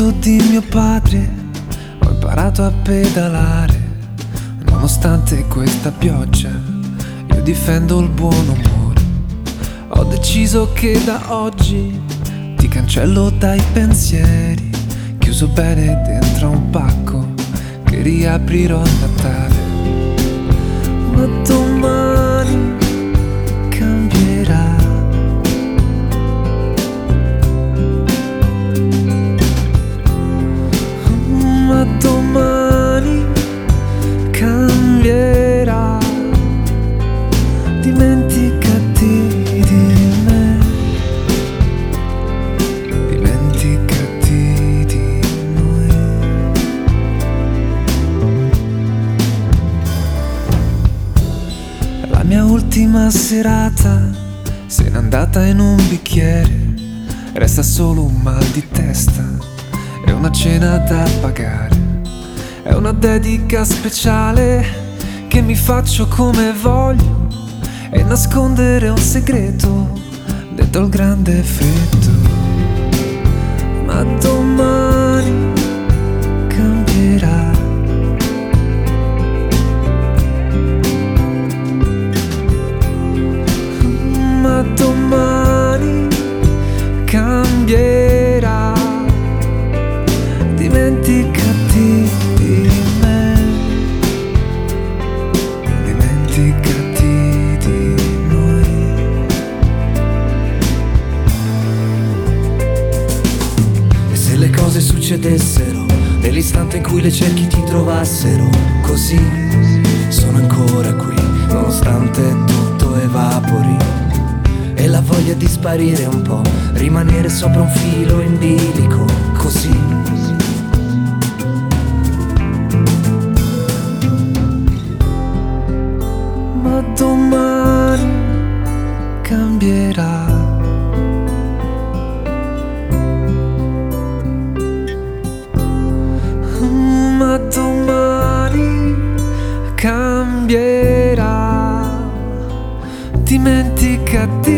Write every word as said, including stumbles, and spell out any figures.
foto di mio padre, ho imparato a pedalare. Nonostante questa pioggia, io difendo il buon umore. Ho deciso che da oggi ti cancello dai pensieri, chiuso bene dentro un pacco che riaprirò a Natale. Ma domani cambierà. Ma domani cambierà. Dimenticati di me, dimenticati di noi. La mia ultima serata se n'è andata in un bicchiere, resta solo un mal di testa e una cena da pagare. È una dedica speciale che mi faccio come voglio e nascondere un segreto dentro il grande freddo. Ma domani cambierà. Ma domani cambierà. Dimenticati di me, dimenticati di noi. E se le cose succedessero nell'istante in cui le cerchi ti trovassero, così sono ancora qui, nonostante tutto evapori e la voglia di sparire un po', rimanere sopra un filo in bilico, così. Ma domani cambierà. Ma domani cambierà. Dimenticati